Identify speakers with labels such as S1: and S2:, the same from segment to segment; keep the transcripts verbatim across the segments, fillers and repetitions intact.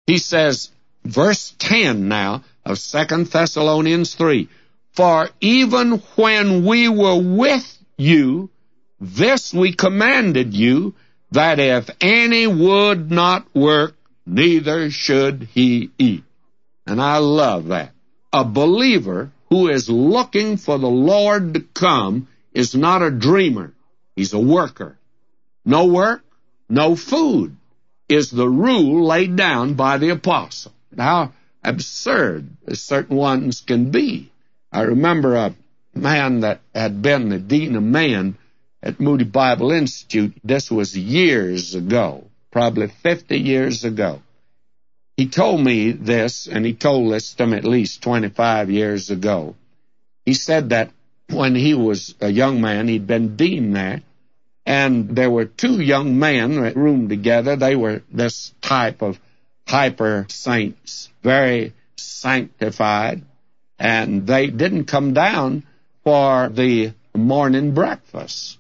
S1: He says, verse ten now of Second Thessalonians three, for even when we were with you, this we commanded you, that if any would not work, neither should he eat. And I love that. A believer who is looking for the Lord to come is not a dreamer. He's a worker. No work, no food is the rule laid down by the apostle. How absurd certain ones can be. I remember a man that had been the dean of men at Moody Bible Institute. This was years ago, probably fifty years ago. He told me this, and he told this to me at least twenty-five years ago. He said that when he was a young man, he'd been dean there, and there were two young men that roomed together. They were this type of hyper saints, very sanctified, and they didn't come down for the morning breakfast,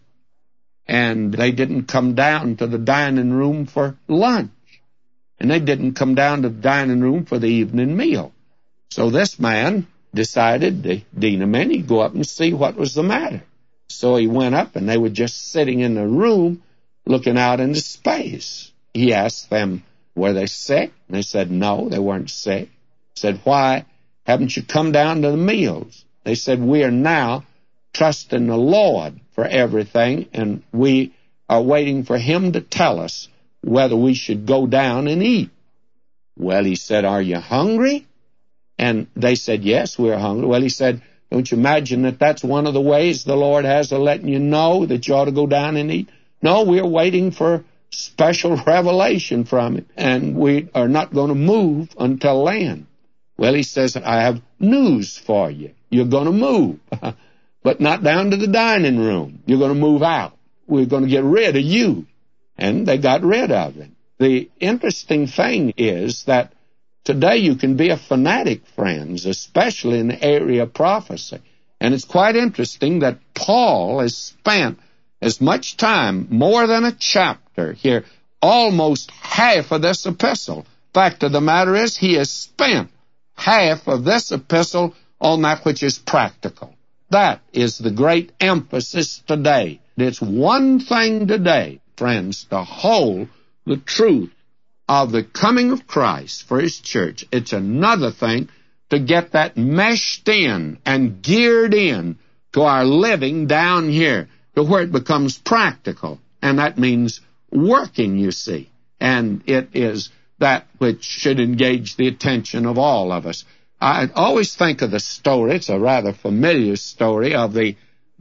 S1: and they didn't come down to the dining room for lunch, and they didn't come down to the dining room for the evening meal. So this man decided, the dean of men, he'd go up and see what was the matter. So he went up, and they were just sitting in the room looking out into space. He asked them, were they sick? And they said, no, they weren't sick. He said, why haven't you come down to the meals? They said, we are now trusting the Lord for everything, and we are waiting for him to tell us whether we should go down and eat. Well, he said, are you hungry? And they said, yes, we're hungry. Well, he said, don't you imagine that that's one of the ways the Lord has of letting you know that you ought to go down and eat? No, we're waiting for special revelation from him, and we are not going to move until then. Well, he says, I have news for you. You're going to move, but not down to the dining room. You're going to move out. We're going to get rid of you. And they got rid of him. The interesting thing is that today you can be a fanatic, friends, especially in the area of prophecy. And it's quite interesting that Paul has spent as much time, more than a chapter here, almost half of this epistle. Fact of the matter is, he has spent half of this epistle on that which is practical. That is the great emphasis today. It's one thing today, friends, to hold the truth of the coming of Christ for his church. It's another thing to get that meshed in and geared in to our living down here, to where it becomes practical. And that means working, you see. And it is that which should engage the attention of all of us. I always think of the story, it's a rather familiar story, of the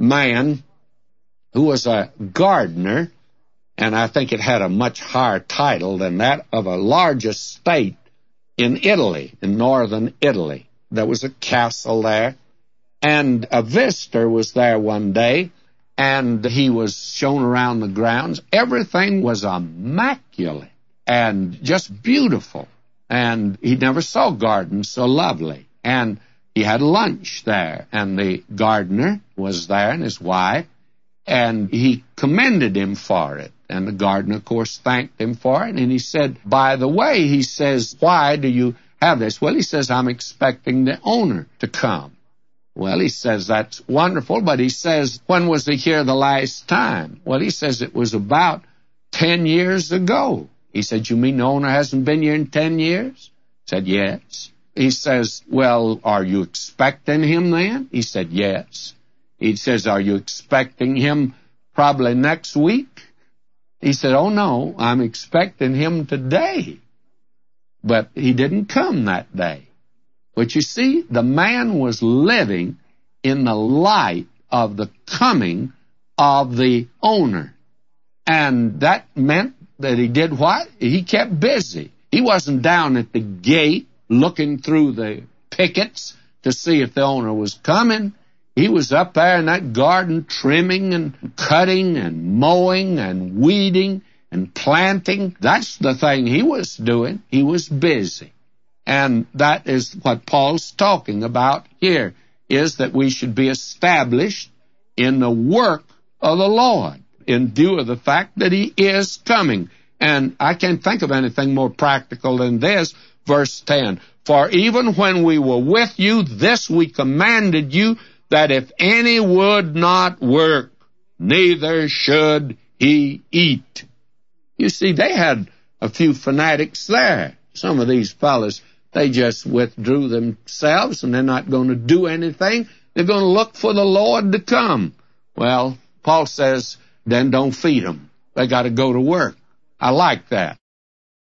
S1: man who was a gardener, and I think it had a much higher title than that, of a large estate in Italy, in northern Italy. There was a castle there, and a visitor was there one day, and he was shown around the grounds. Everything was immaculate and just beautiful, and he never saw gardens so lovely. And he had lunch there, and the gardener was there and his wife, and he commended him for it. And the gardener, of course, thanked him for it. And he said, by the way, he says, why do you have this? Well, he says, I'm expecting the owner to come. Well, he says, that's wonderful. But he says, when was he here the last time? Well, he says, it was about ten years ago. He said, you mean the owner hasn't been here in ten years? He said, yes. He says, well, are you expecting him then? He said, yes. He says, are you expecting him probably next week? He said, oh, no, I'm expecting him today. But he didn't come that day. But you see, the man was living in the light of the coming of the owner. And that meant that he did what? He kept busy. He wasn't down at the gate looking through the pickets to see if the owner was coming. He was up there in that garden trimming and cutting and mowing and weeding and planting. That's the thing he was doing. He was busy. And that is what Paul's talking about here, is that we should be established in the work of the Lord in view of the fact that he is coming. And I can't think of anything more practical than this. Verse ten, for even when we were with you, this we commanded you, that if any would not work, neither should he eat. You see, they had a few fanatics there. Some of these fellas, they just withdrew themselves, and they're not going to do anything. They're going to look for the Lord to come. Well, Paul says, then don't feed them. They got to go to work. I like that.